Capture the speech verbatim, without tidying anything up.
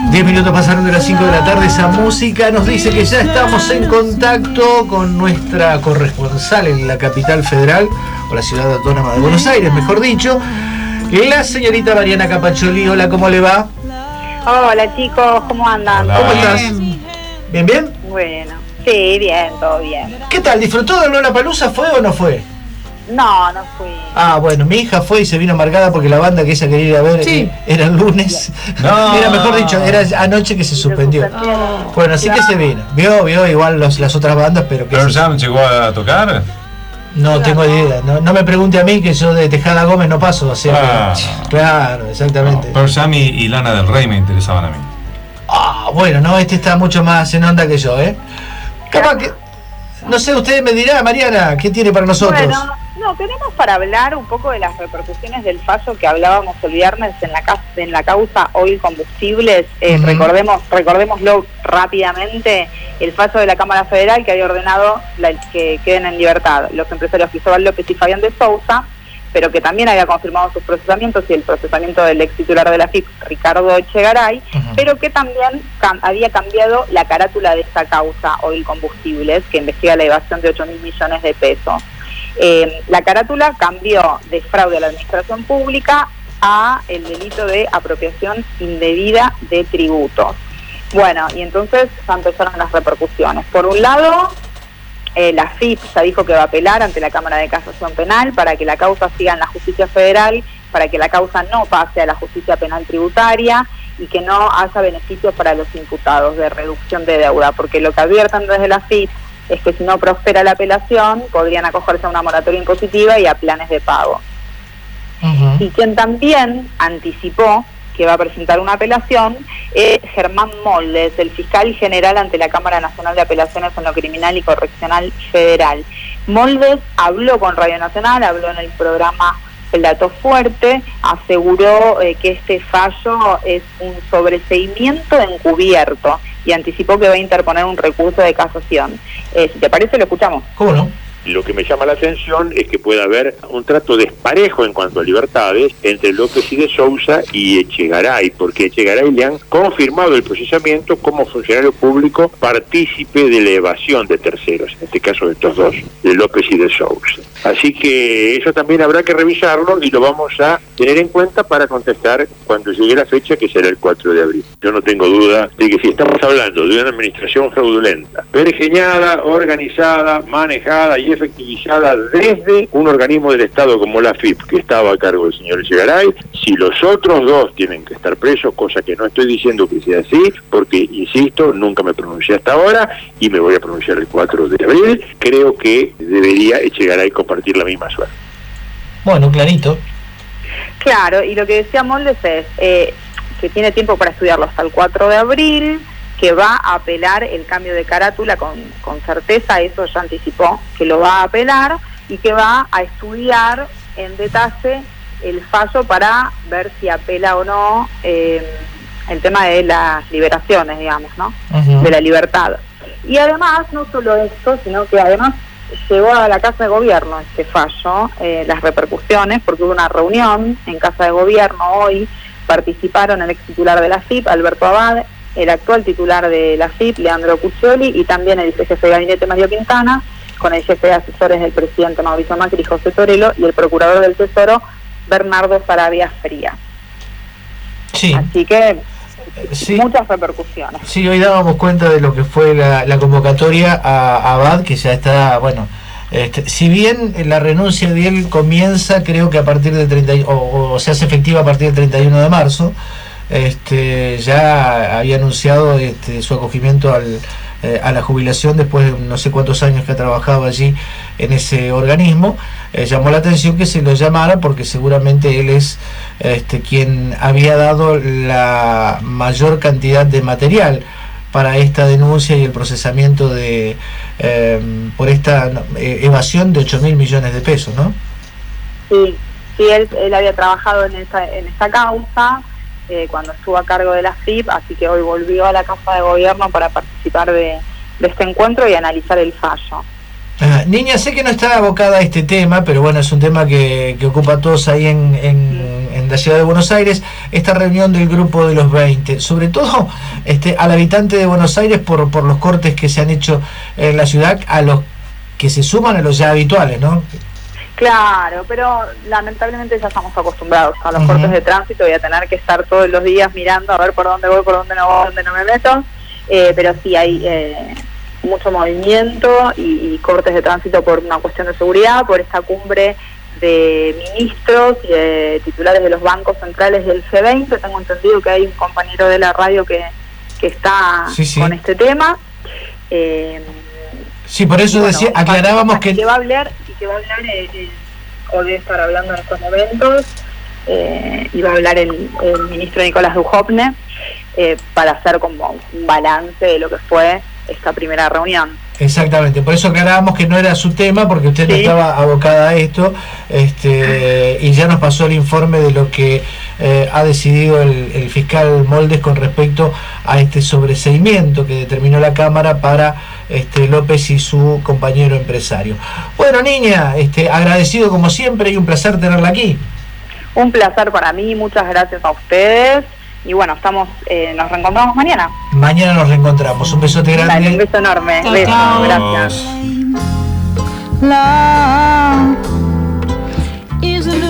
diez minutos pasaron de las cinco de la tarde. Esa música nos dice que ya estamos en contacto con nuestra corresponsal en la capital federal, o la ciudad autónoma de Buenos Aires, mejor dicho, la señorita Mariana Capacholi. Hola, ¿cómo le va? Hola chicos, ¿cómo andan? Hola. ¿Cómo estás? ¿Bien, bien? Bueno, sí, bien, todo bien. ¿Qué tal? ¿Disfrutó de Lollapalooza? ¿Fue o no fue? No, no fui. Ah, bueno, mi hija fue y se vino amargada porque la banda que ella quería ir a ver sí. era el lunes. No. Era, mejor dicho, era anoche que se suspendió. Oh. Bueno, así que se vino. Vio, vio igual los, las otras bandas, pero que... ¿Pero Sam llegó a tocar? No, no tengo no. idea. No, no me pregunte a mí, que yo de Tejada Gómez no paso. O sea, ah. que, claro, exactamente. No, pero Sam y, y Lana del Rey me interesaban a mí. Ah, bueno, no, este está mucho más en onda que yo, ¿eh? Capaz que... No sé, usted me dirá, Mariana, ¿qué tiene para nosotros? Bueno, no, tenemos para hablar un poco de las repercusiones del fallo que hablábamos el viernes en la, ca en la causa Oil Combustibles. Eh, uh-huh. Recordemos, recordémoslo rápidamente, el fallo de la Cámara Federal que había ordenado la, que queden en libertad los empresarios Cristóbal López y Fabián de Sousa, pero que también había confirmado sus procesamientos y el procesamiento del ex titular de la F I P, Ricardo Echegaray, uh-huh. pero que también cam había cambiado la carátula de esta causa Oil Combustibles, que investiga la evasión de ocho mil millones de pesos. Eh, la carátula cambió de fraude a la administración pública a el delito de apropiación indebida de tributos. Bueno, y entonces ya empezaron las repercusiones. Por un lado, Eh, la F I P ya dijo que va a apelar ante la Cámara de Casación Penal para que la causa siga en la justicia federal, para que la causa no pase a la justicia penal tributaria y que no haya beneficios para los imputados de reducción de deuda, porque lo que advierten desde la F I P es que si no prospera la apelación podrían acogerse a una moratoria impositiva y a planes de pago. Uh-huh. Y quien también anticipó que va a presentar una apelación es Germán Moldes, el fiscal general ante la Cámara Nacional de Apelaciones en lo Criminal y Correccional Federal. Moldes habló con Radio Nacional, habló en el programa El Dato Fuerte, aseguró eh, que este fallo es un sobreseimiento encubierto y anticipó que va a interponer un recurso de casación. Eh, si te parece, lo escuchamos. ¿Cómo no? Lo que me llama la atención es que pueda haber un trato desparejo en cuanto a libertades entre López y de Sousa y Echegaray, porque Echegaray le han confirmado el procesamiento como funcionario público partícipe de la evasión de terceros, en este caso de estos dos, de López y de Sousa. Así que eso también habrá que revisarlo y lo vamos a tener en cuenta para contestar cuando llegue la fecha, que será el cuatro de abril. Yo no tengo duda de que si estamos hablando de una administración fraudulenta, pergeñada, organizada, manejada y efectivizada desde un organismo del Estado como la F I P, que estaba a cargo del señor Echegaray, si los otros dos tienen que estar presos, cosa que no estoy diciendo que sea así, porque, insisto, nunca me pronuncié hasta ahora y me voy a pronunciar el cuatro de abril, creo que debería Echegaray compartir la misma suerte. Bueno, clarito. Claro, y lo que decía Moldes es eh, que tiene tiempo para estudiarlo hasta el cuatro de abril, que va a apelar el cambio de carátula con, con certeza, eso ya anticipó que lo va a apelar, y que va a estudiar en detalle el fallo para ver si apela o no eh, el tema de las liberaciones, digamos, ¿no? Uh-huh. De la libertad. Y además, no solo esto, sino que además llegó a la Casa de Gobierno este fallo, eh, las repercusiones, porque hubo una reunión en Casa de Gobierno hoy, participaron el ex titular de la F I P, Alberto Abad, el actual titular de la F I P, Leandro Cuccioli, y también el jefe de gabinete, Mario Quintana, con el jefe de asesores del presidente Mauricio Macri, José Torello, y el procurador del Tesoro, Bernardo Sarabia Frías. Sí. Así que sí. Muchas repercusiones. Sí, hoy dábamos cuenta de lo que fue la, la convocatoria a Abad, que ya está, bueno, este, si bien la renuncia de él comienza, creo que a partir del treinta o, o se hace efectiva a partir del treinta y uno de marzo, este, ya había anunciado este, su acogimiento al, eh, a la jubilación después de no sé cuántos años que ha trabajado allí en ese organismo. Eh, llamó la atención que se lo llamara porque seguramente él es este, quien había dado la mayor cantidad de material para esta denuncia y el procesamiento de eh, por esta eh, evasión de ocho mil millones de pesos, ¿no? Sí, sí, él, él había trabajado en esta, en esta causa eh, cuando estuvo a cargo de la F I P, así que hoy volvió a la Casa de Gobierno para participar de, de este encuentro y analizar el fallo. Ah, Niña, sé que no está abocada a este tema, pero bueno, es un tema que, que ocupa a todos ahí en, en, en la ciudad de Buenos Aires, esta reunión del grupo de los veinte, sobre todo este, al habitante de Buenos Aires por, por los cortes que se han hecho en la ciudad, a los que se suman a los ya habituales, ¿no? Claro, pero lamentablemente ya estamos acostumbrados a los uh-huh. cortes de tránsito y a tener que estar todos los días mirando a ver por dónde voy, por dónde no voy, dónde no me meto, eh, pero sí hay eh, mucho movimiento y, y cortes de tránsito por una cuestión de seguridad, por esta cumbre de ministros y de titulares de los bancos centrales del G veinte. Tengo entendido que hay un compañero de la radio que, que está sí, sí. con este tema. Eh, sí, por eso bueno, decía, aclarábamos que... que va a hablar y que va a hablar eh, eh, o debe estar hablando en estos momentos eh, y va a hablar el, el ministro Nicolás Dujovne eh, para hacer como un balance de lo que fue esta primera reunión. Exactamente, por eso aclarábamos que no era su tema, porque usted sí. no estaba abocada a esto, este, y ya nos pasó el informe de lo que eh, ha decidido el, el fiscal Moldes con respecto a este sobreseimiento que determinó la Cámara para este, López y su compañero empresario. Bueno, niña, este, agradecido como siempre y un placer tenerla aquí. Un placer para mí, muchas gracias a ustedes. Y bueno, estamos, eh, nos reencontramos mañana. Mañana nos reencontramos. Un besote grande. Dale, un beso enorme. Chao, beso, chao. Gracias. Love is a